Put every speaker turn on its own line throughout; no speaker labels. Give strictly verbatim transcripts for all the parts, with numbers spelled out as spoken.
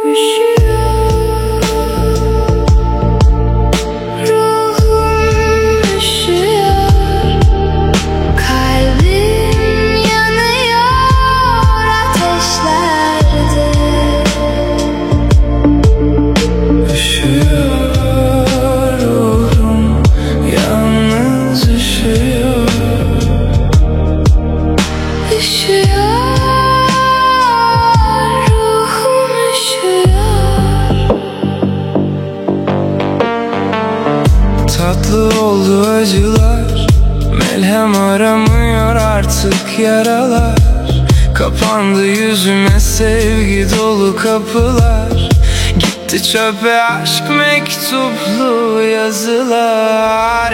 Tatlı oldu acılar, melhem aramıyor artık yaralar. Kapandı yüzüme sevgi dolu kapılar. Gitti çöpe aşk mektuplu yazılar.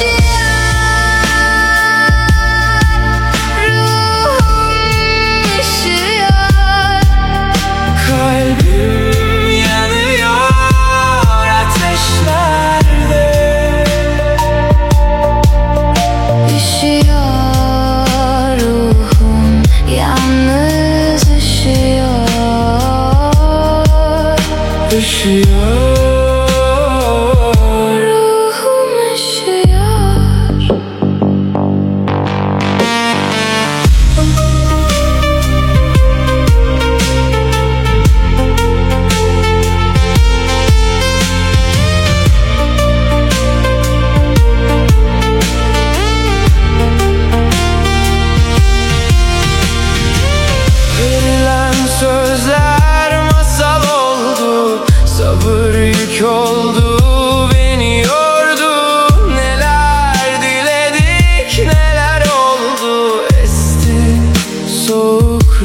Sözler masal oldu, sabır yük oldu, beni yordu. Neler diledik, neler oldu, esti soğuk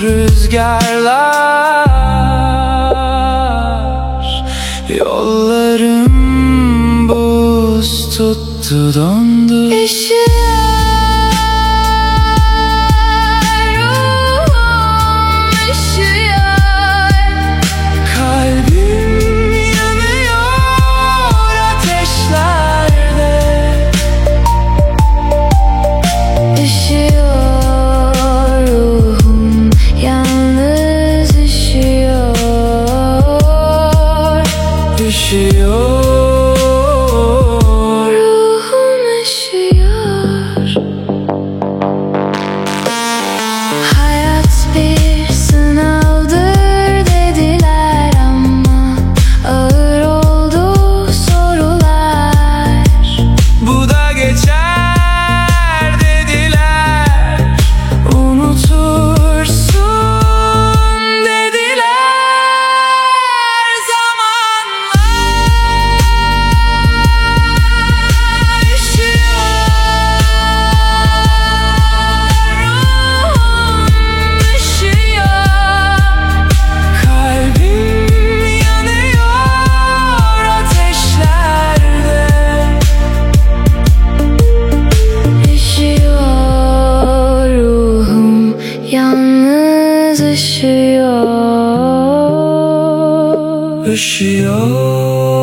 rüzgarlar. Yollarım buz tuttu, dondu. Ruhum üşüyor. Hayat bir sınavdır dediler ama ağır oldu sorular. Bu da geçer dediler, unutursun dediler. Üşüyor.